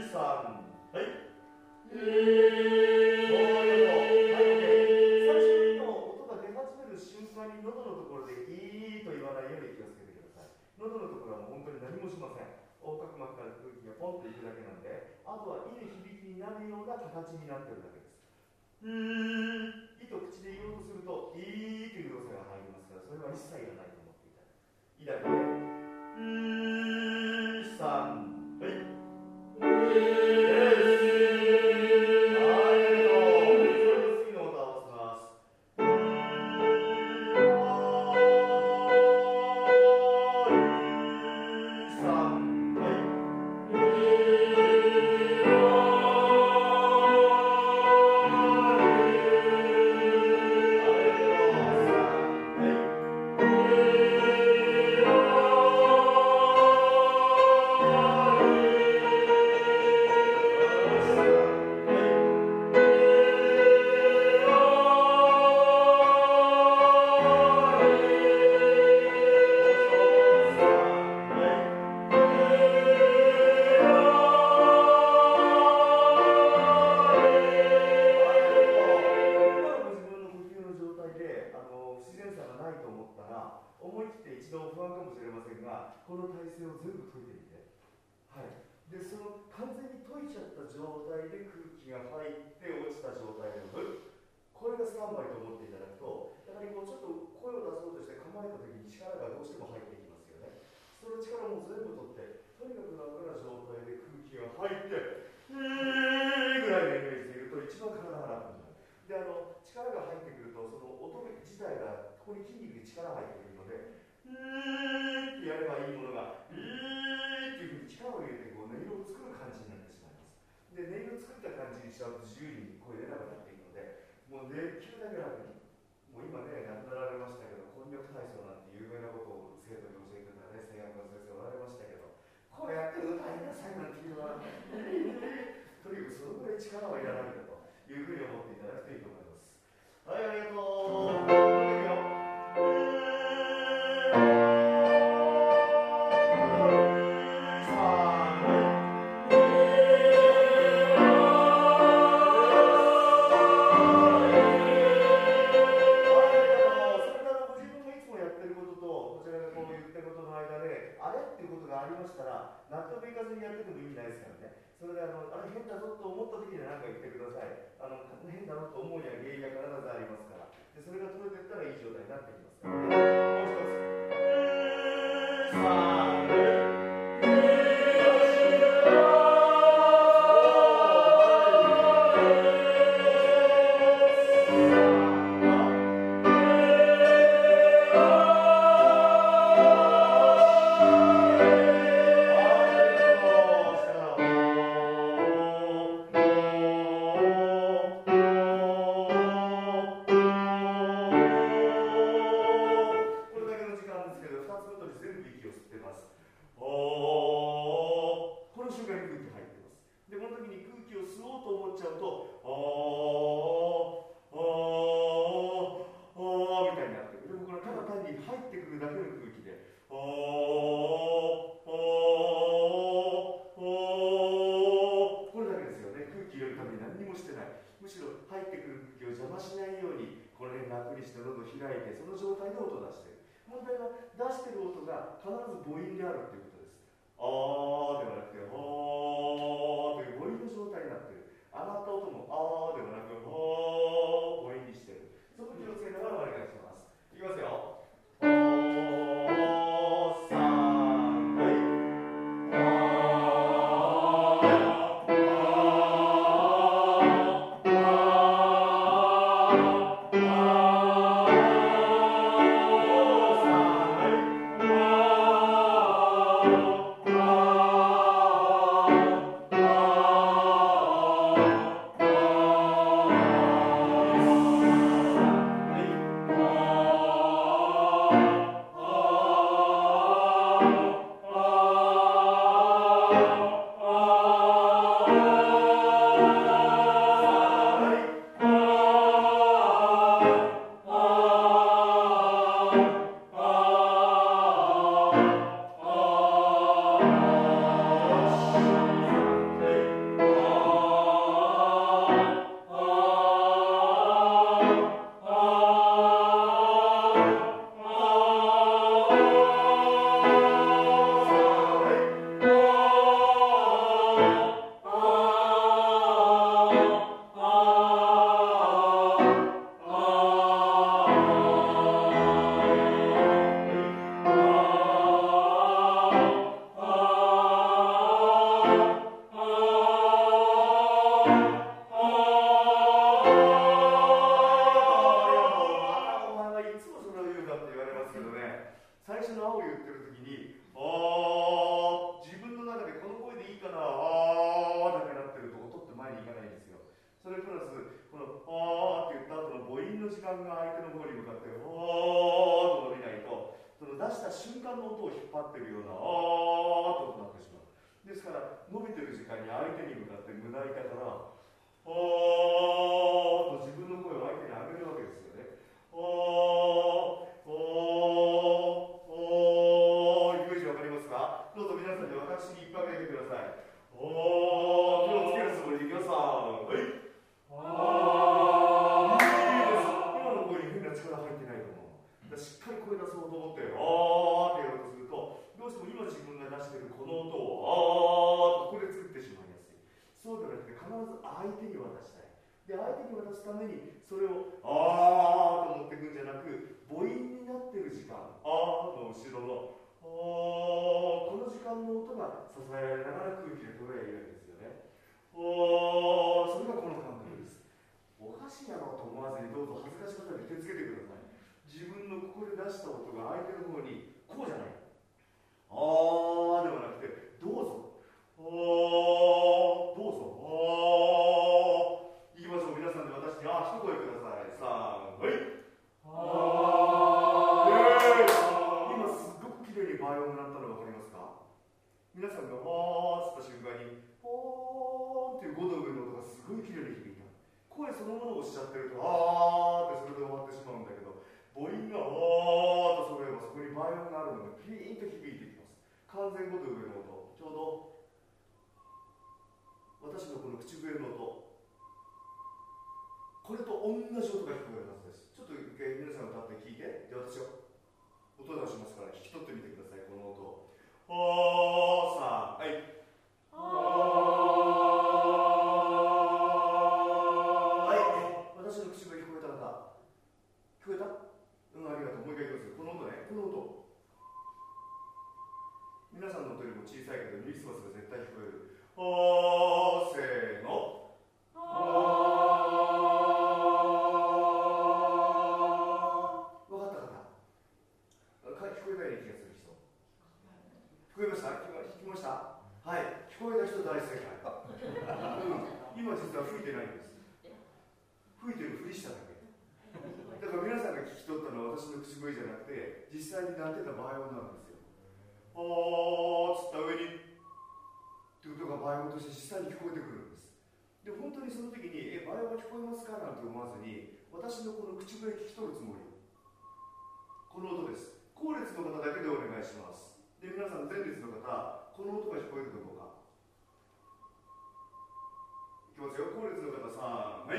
3、はい。喉のところでいーと言わないように気をつけてください。喉のところはもう本当に何もしません。横隔膜から空気がポンといくだけなんで、あとは「い」の響きになるような形になってるだけです。「い」と口で言おうとすると「い」という動作が入りますから、それは一切いらないと思っていただく。「い」だけで「3」はい。 「 ってる時に自分の中でこの声でいいかなだけなってると音って前に行かないんですよ。それプラスこのって言った後の母音の時間が相手の方に向かってと伸びないと、その出した瞬間の音を引っ張ってるようなとなってしまう。ですから伸びてる時間に相手に向かって胸板からと自分の声を相手に上げるわけですよね。イメージわかりますか？どうぞ皆さんで私に一拍上げてください。手をつけるつもりでいきます。はい。いいです。今の声に変な力入ってないと思う。しっかり声出そうと思ってってやろうとすると、どうしても今自分が出しているこの音をここで作ってしまいやすい。そうではなくて必ず相手に渡したい。で、相手に渡すためにそれをと持っていくんじゃなく、母音になっている時間、の後ろのこの時間の音が支えられながら空気で取ればいいわけですよね。それがこの感覚です。おかしいやろうと思わずにどうぞ恥ずかし方に手つけてください。自分のここで出した音が相手の方にこうじゃない。ではなくて、どうぞ。どうぞ。いきましょう。皆さんで私に一声ください。3、はい。今すっごく綺麗にバイオンが鳴ったの分かりますか？皆さんがーって言った瞬間にポーンっていう5度上の音がすごい綺麗に響いた。声そのものをしちゃってるとってそれで終わってしまうんだけど、母音がと揃えばそこにバイオンがあるのがピーンと響いてきます。完全5度上の音、ちょうど私のこの口笛の音、これと同じ音が聞こえるはずです。ちょっと一回皆さん歌って聞いて、で私は音出しますから聞き取ってみてください。この音さあ、はい。はい、私の口笛聞こえた方、聞こえた？ありがとう。もう一回いきますよ。この音ね、この音。皆さんの音よりも小さいけどミスマスが絶対聞こえる。せーの。分かった方？聞こえたような気がする人。聞こえました？聞きました？はい。聞こえた人大正解。今実は吹いてないんです。吹いてるふりしただけ。だから皆さんが聞き取ったのは私の口笛じゃなくて、実際に鳴ってたバイオンなんですよ。つった上にということがバイオンとして実際に聞こえてくるんです。で、本当にその時にバイオンが聞こえますかなんて思わずに、私のこの口笛聞き取るつもり。この音です。後列の方だけでお願いします。で、皆さん前列の方、この音が聞こえるかどうか。いきますよ。後列の方3、はい。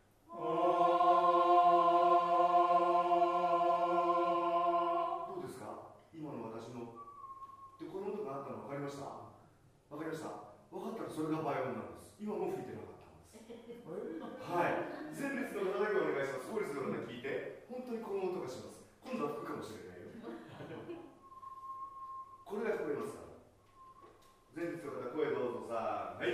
どうですか？今の私の。で、この音があったの分かりました？分かりました？分かったらそれがバイオンなんです。今も吹いてなかったんです。はい。前列の方だけお願いします。後列の方聞いて、本当にこの音がします。今度は吹くかもしれないよ。これが聞こえますから。前列の方、声どうぞさ。はい。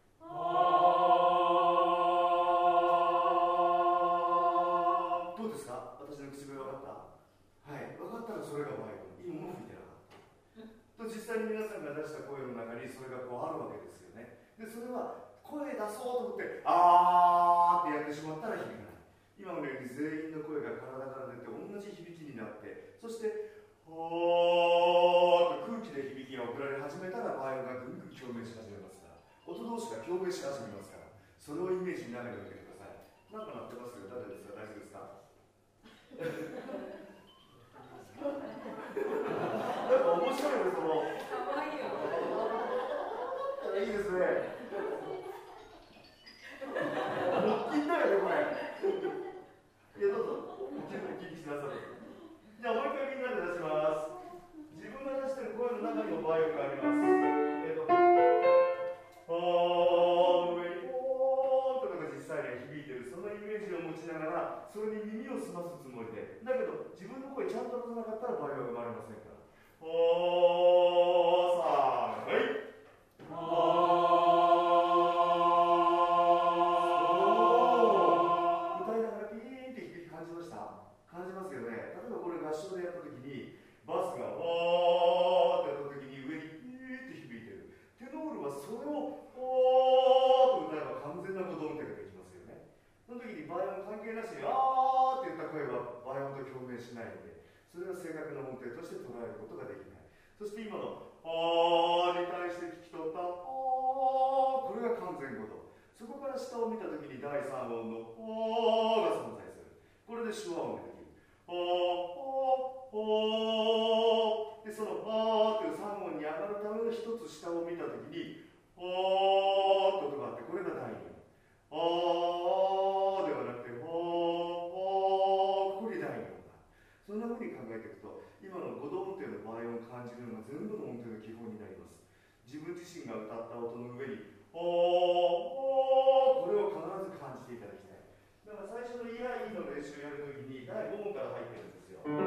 どうですか？私の口笛分かった？はい。分かったらそれがバイオン。今も吹いてなかった。と実際に皆さんが出した声の中にそれがこうあるわけですよね。で、それは声出そうと思ってってやってしまったら響かない。今のように全員の声が体から出て同じ響きになって、そしてと空気で響きが送られ始めたらバイオンがぐんぐん共鳴し始めますから、音同士が共鳴し始めますから、それをイメージに投げておいてください。なんか鳴ってますよ。誰ですか？大丈夫ですか？なんか面白いね、その。かわいいよ。いいですね。木琴だよね、これ。いや、どうぞ。お聞きしなさい。じゃあ、もう一回みんなで出します。自分が出してる声の中にもバイオンがあります。の上にとかが実際に響いてる、そのイメージを持ちながら、それに耳を澄ますつもりで。だけど、自分の声ちゃんと出さなかったらバイオンが生まれませんから。さあ、はい。歌いながらピーンって響き感じました？感じますよね。例えばこれ合唱でやった時にバスがそして今のあーに対して聞き取ったあー、これが完全語動。そこから下を見たときに第3音のあーが存在する。これで手話音ができる。あーあーあーで、そのあーという3音に上がるための一つ下を見たときにあーと音があって、これが第2音。あーではなくてあーここに第2音だ。そんなふうに考えていくと、今の五度音程の場合を感じるのが全部の音程の基本になります。自分自身が歌った音の上にこれを必ず感じていただきたい。だから最初のイヤイの練習をやるときに第5音から入ってるんですよ。ここ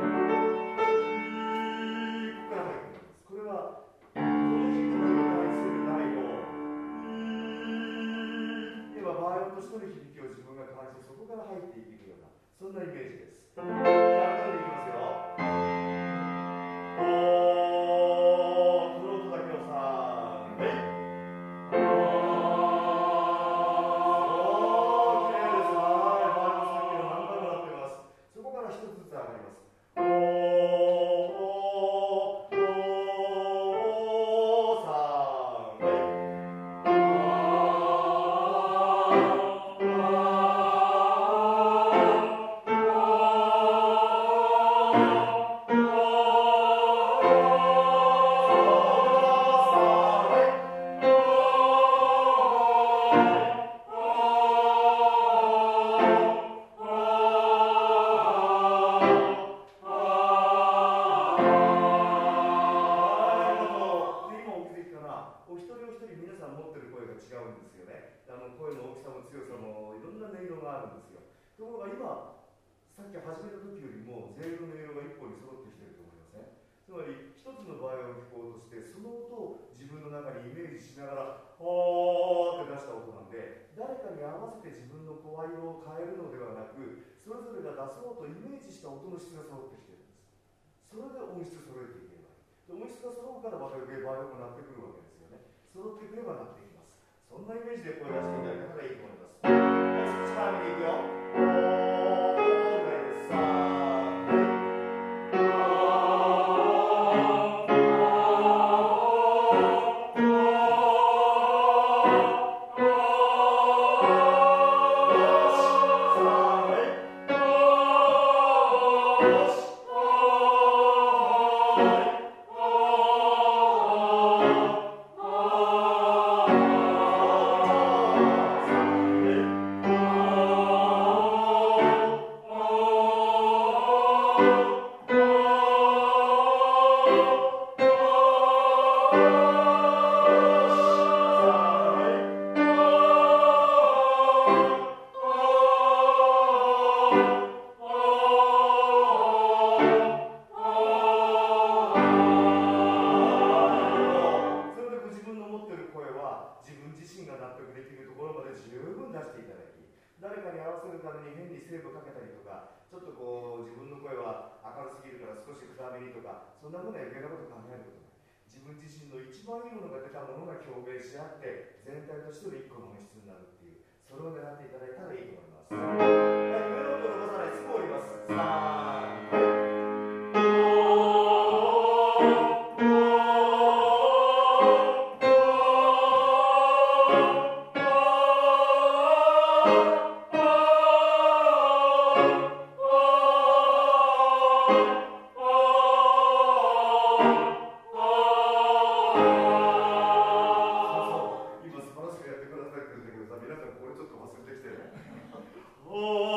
から入ってるんです。これはこのヒットに対する第5音ではバイオンとしての響きを自分が感じて、そこから入っていけるような、そんなイメージです。じゃあ後でいきますよ。今素晴らしくやってくださってるんだけどさ、皆さんこれちょっと忘れてきてね。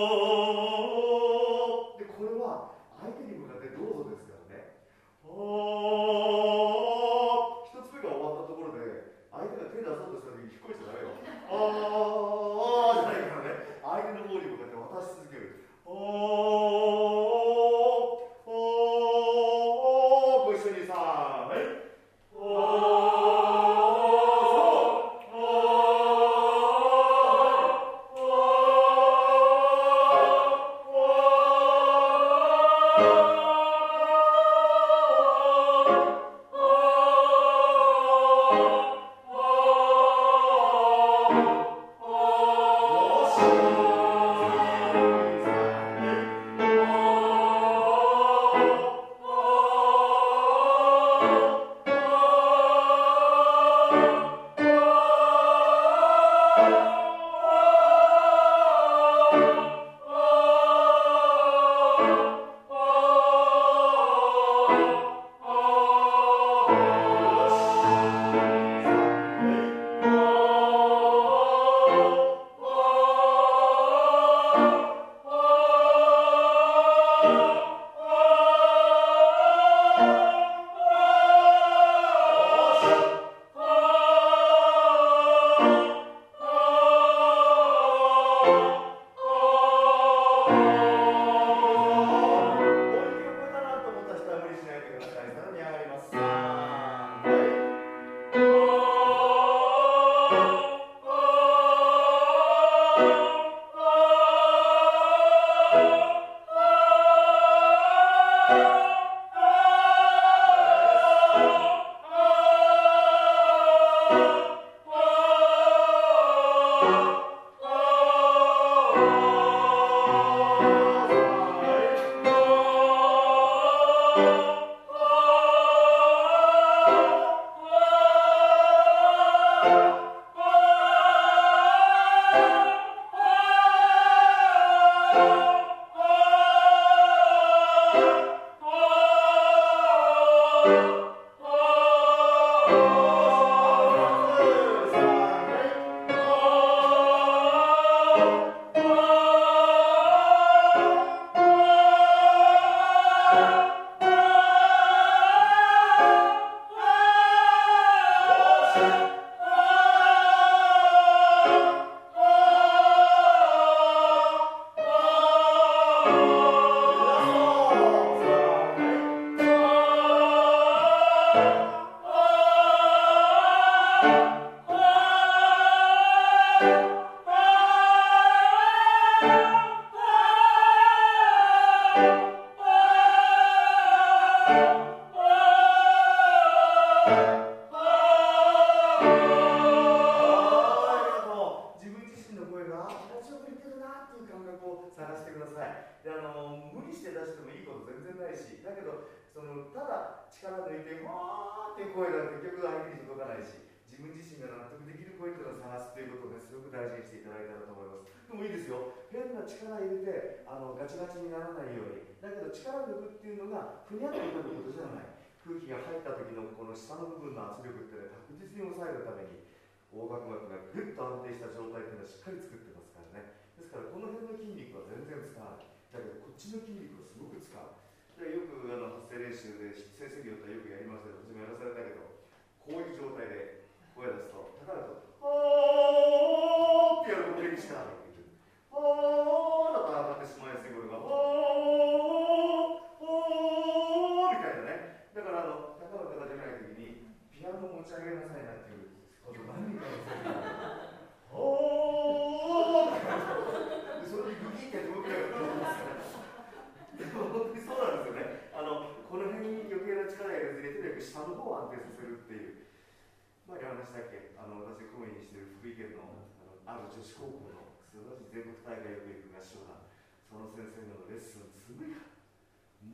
自分自身の声が気持ちよくいってるなっていう感覚を探してください。で無理して出してもいいこと全然ないし、だけどただ力抜いてわーっていう声だと結局相手に届かないし、自分自身が納得できる声っていうのを探すっていうことをね、すごく大事にしていただいたらと思います。でもいいですよ、変な力入れてガチガチにならないように。だけど力抜くっていうのがふにゃっとなることじゃない。空気が入った時のこの下の部分の圧力っていうのは確実に抑えるために横隔膜がぐっと安定した状態っていうのはしっかり作ってますからね。ですからこの辺の筋肉は全然使わない。だけどこっちの筋肉はすごく使う。でよく発声練習で先生によってはよくやりますけど、私もやらされたけど、こういう状態で声出すと高いと「はー」ってやるとこれに力が入ってくる。はーだと上がってしまいやすい声が「はーはー」みたいなね。だから高い方が出ないときにピアノ持ち上げなさいなっていうこと何人かの先生が「はー」それでグギって動きが出てますからでも本当にそうなんですよね。この辺に余計な力入れずにとにかく下の方を安定させるっていう。前に話したっけ、私が講演にしている福井県の、ある女子高校の素晴らしい全国大会よく行く合唱団、その先生のレッスンすごいから、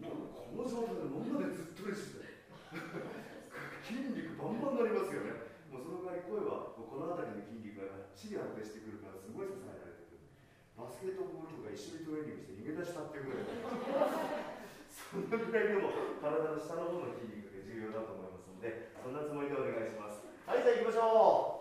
もうこの状態でもんまでずっと練習して筋肉バンバンになりますよね。もうそのぐらい声はこの辺りの筋肉ががっちり安定してくるからすごい支えられてくる。バスケットボールとか一緒にトレーニングして逃げ出したっていうぐらいそのぐらいでも体の下の方の筋肉が重要だと思いますので、そんなつもりでお願いします。はい、じゃあ行きましょう。